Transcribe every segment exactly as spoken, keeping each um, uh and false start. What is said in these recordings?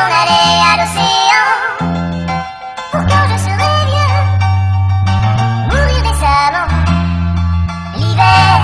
m'en aller à l'océan pour quand je serai vieux, mourir décemment. L'hiver,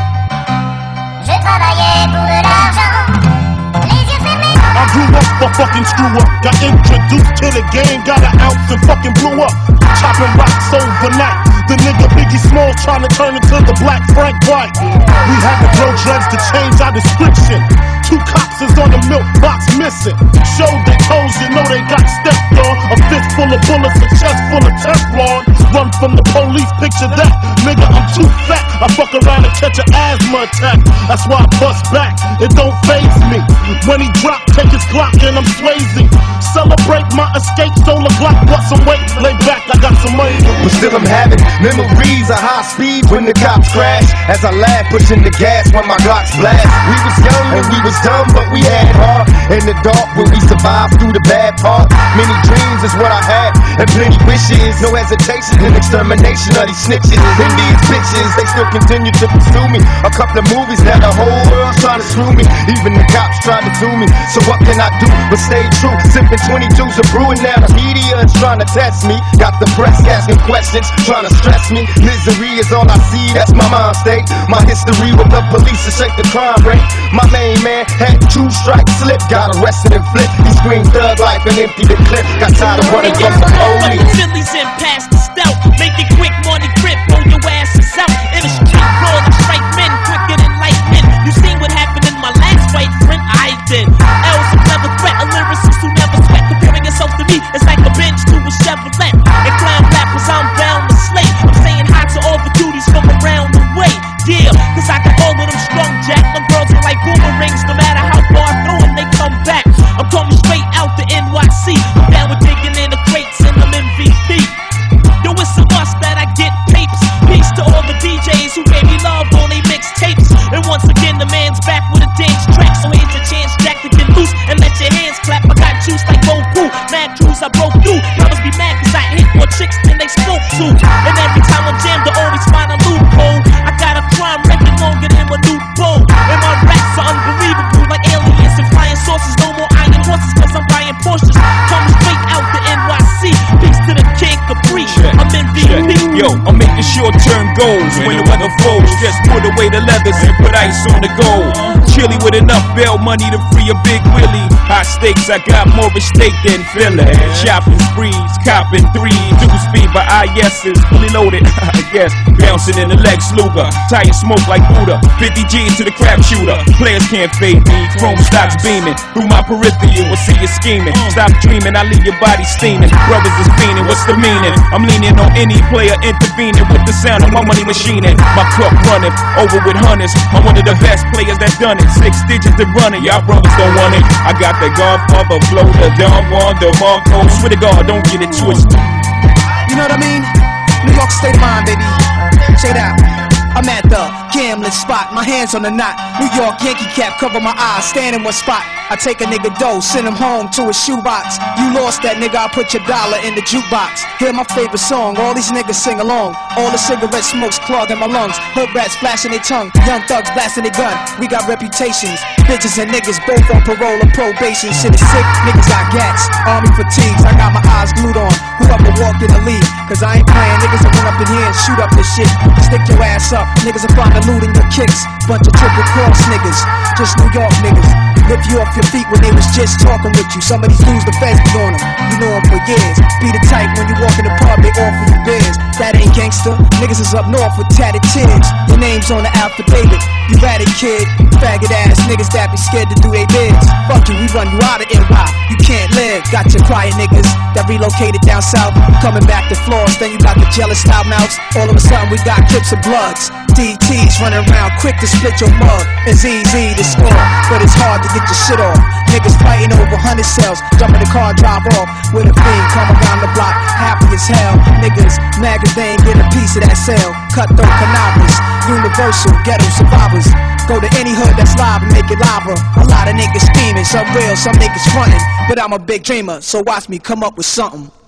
je travaillais pour de l'argent, les yeux fermés. I grew up a fucking screw up, got introduced to the game, got an ounce and fucking blew up. Chopping rocks overnight, the nigga Biggie Smalls trying to turn into the Black Frank White. We had to grow dreads to change our description. Two cops is on the milk box missing. Showed their toes, you know they got stepped on. A fist full of bullets, a chest full of Teflon. Run from the police, picture that. Nigga, I'm too fat. I fuck around and catch an asthma attack. That's why I bust back, it don't faze me. When he drop, take his Glock and I'm Swayze. Celebrate my escape, stole a Glock, bust some weight. Lay back, I got some money. But still I'm having memories of high speed when the cops crash. As I laugh, pushing the gas when my Glocks blast. We was young and we was dumb, but we had heart. In the dark when we survived through the bad part. Many dreams is what I had, and plenty wishes. No hesitation in extermination of these snitches and these bitches. They still continue to pursue me. A couple of movies, now the whole world's trying to screw me. Even the cops trying to do me. So what can I do but stay true? Sipping twenty-twos and brewing, now the media is trying to test me. Got the press asking questions, trying to stress me. Misery is all I see, that's my mind state. My history with the police to shake the crime rate. My main man had two strikes slip, got arrested and flipped. He screamed thug life and emptied the clip. Got tired of running from the police. Phillies and past the stout, make it quick, money grip, roll your asses out. In the street brawl, I strike men quicker than lightning. You seen what happened in my last fight, friend? I did. L's a clever threat, a lyricist who never sweat. Comparing yourself to me, it's like a bench to a Chevrolet. And clown rappers, I'm bound to slay. I'm saying hi to all the duties from around the way. Yeah, cause I got all of them strong jack. Them girls are like boomerangs, no matter how far I throw them, they come back. I'm coming straight out the N Y C. I'm down with digging in the crates and I'm M V P. Yo, it's a must that I get papes. Peace to all the D Js who gave me love on they mixtapes. And once again, the man's back with a dance track. So here's your chance, Jack, to get loose and let your hands clap. I got juice like Goku, mad crews I broke through. Brothers be mad cause I hit more chicks than they spoke to. And every time I'm jammed, I always find a loophole. I got a crime record longer than a new bowl. And my raps are unbelievable like aliens and flying saucers. No more iron horses cause I'm buying Porsches. Coming straight out the N Y C. Peace to the King Capri, I'm M V P. Yo, I'm making short-term goals when the weather falls. Just put away the leathers and put ice on the gold. Chilly with enough bail money to free a big Willie. High stakes, I got more at stake than Philly. Shopping sprees, copping three, do speed by I S's, fully loaded, I guess. Bouncing in the Lex Luger, tire smoke like Buddha. fifty G's to the crap shooter. Players can't fade me, chrome stocks beaming. Through my peripheral, will see you scheming. Stop dreaming, I leave your body steaming. Brothers is fiending, what's the meaning? I'm leaning on any player intervening with the sound of my money machining. My cup running, over with hundreds. I'm one of the best players that done it. Six digits to run it, y'all brothers don't want it. I got the Godfather flow, the Don Juan, the Marco. Swear to God, don't get it twisted. You know what I mean? New York state of mind, baby. Check it out. I'm at the gambling spot, my hands on the knot. New York Yankee cap cover my eyes, stand in one spot. I take a nigga dough, send him home to a shoebox. You lost that nigga, I put your dollar in the jukebox. Hear my favorite song, all these niggas sing along. All the cigarette smokes clogging my lungs. Hood rats flashing their tongue, young thugs blasting their gun. We got reputations, bitches and niggas both on parole or probation. Shit is sick, niggas got gats, army fatigues. I got my eyes glued on whoever walk in the league. Cause I ain't playing, niggas will run up in here and shoot up this shit. Stick your ass up, niggas will find the loot in your kicks. Bunch of triple cross niggas, just New York niggas. Lift you off your feet when they was just talking with you. Some of these dudes, the feds be on them. You know them for years. Be the type when you walk in the pub, they offer you beers. That ain't gangster. Niggas is up north with tatted tears. Your name's on the affidavit. You ratted kid. Faggot ass niggas that be scared to do they bids. Fuck you, we run you out of N Y. You can't live. Got your quiet niggas that relocated down south. Coming back to Florence. Then you got the jealous style mouths. All of a sudden we got clips of bloods. D Ts running around quick to split your mug. It's easy to score, but it's hard to get your shit off. Niggas fighting over hundred cells, jump in the car, drive off with a fiend, come around the block, happy as hell. Niggas mad cause they ain't get a piece of that sale. Cutthroat cannabis, universal ghetto survivors. Go to any hood that's live and make it lava. A lot of niggas scheming, some real, some niggas frontin', but I'm a big dreamer, so watch me come up with something.